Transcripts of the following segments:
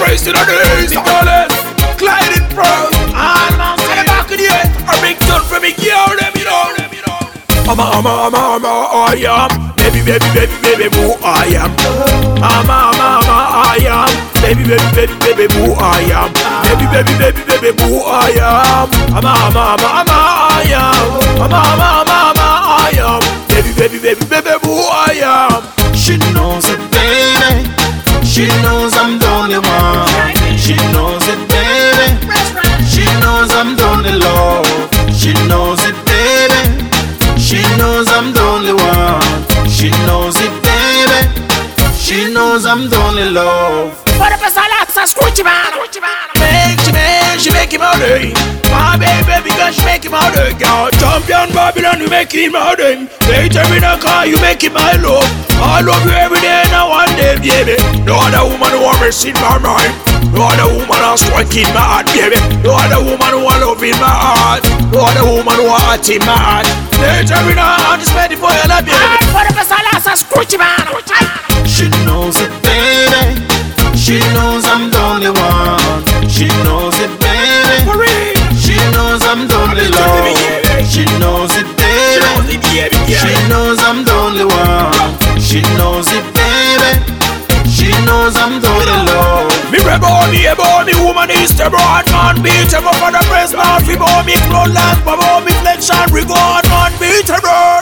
praise in the days. Gliding proud. And man, say the back of the earth. A big tune for me, girl, them, you know. I am. Baby, boo, I am. I am. Baby, boo, I am. Baby, boo, I am. I am. Baby, boo, I am. She knows it, baby. She knows I'm the only one. She knows it, baby. She knows I'm the only love. She knows it, baby. She knows I'm the only one. She knows it, baby. She knows I'm the only love. For the person that's a scoochie man. She make him out day. My baby, because she make him out day. Girl, champion Babylon, you make him out day. Later in a car, you make him my love. I love you every day, now one day, baby. No other woman who want me in my mind. No other woman who strike in my heart, baby. No other woman who want love in my heart. No other woman who want heart in my heart. Later in a car, just ready for your love, baby. For the person that's a scoochie man. She knows it, baby. She knows I'm the only one. She knows it, baby. She knows I'm the only love. She knows it, baby. She knows I'm the only one. She knows it, baby. She knows I'm the only love. Me rebel, me woman is the broad unbeatable for the press, not we born me clone last, but me flexion, regard unbeatable.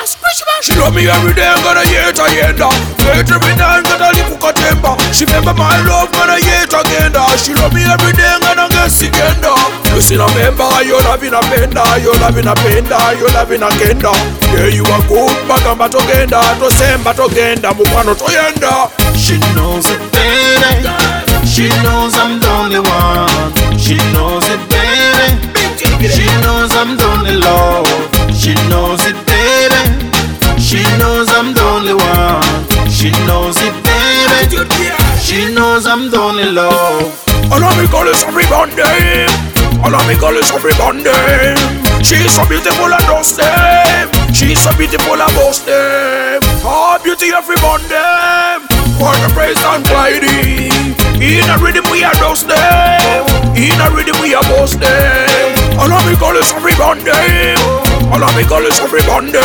She love me every day, gonna hear it again. Later every time, gonna live for temper. She remember my love, gonna hear it again. She love me every day, gonna get sick again. You see no member, you loving a bender, you loving a bender, you loving a kenda. Yeah, you are good, bagamba togenda, to semba togenda, mukano toyenda. She knows it, baby. She knows I'm the only one. She knows it, baby. She knows I'm the only love. She knows it, baby. She knows I'm the only one. She knows it, baby. She knows I'm the only love. Allow me call it everybody. Allow me call it everybody. She's so beautiful and dust them. She's so beautiful and bust them. Oh, beauty everybody. For the praise and gliding. In a rhythm we are dust them. In a rhythm we are bust them. Allow me call it everybody. Allow me call it everybody.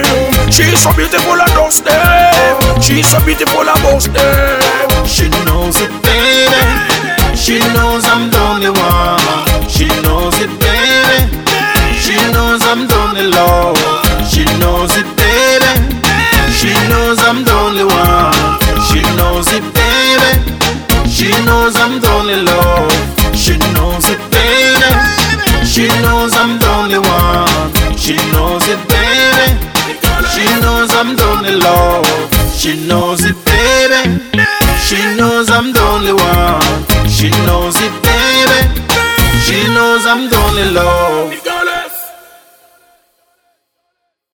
She's so beautiful and dust them. She's so beautiful and bust them. She knows it, baby. She knows I'm the only one. She knows it, baby. She knows I'm the only love. She knows it, baby. She knows I'm the only one. She knows it, baby. She knows I'm the only love. She knows it, baby. She knows I'm the only one. She knows it, baby. She knows I'm the only love. She knows it, baby. She knows I'm the only one. She knows it, baby. She knows I'm the only love.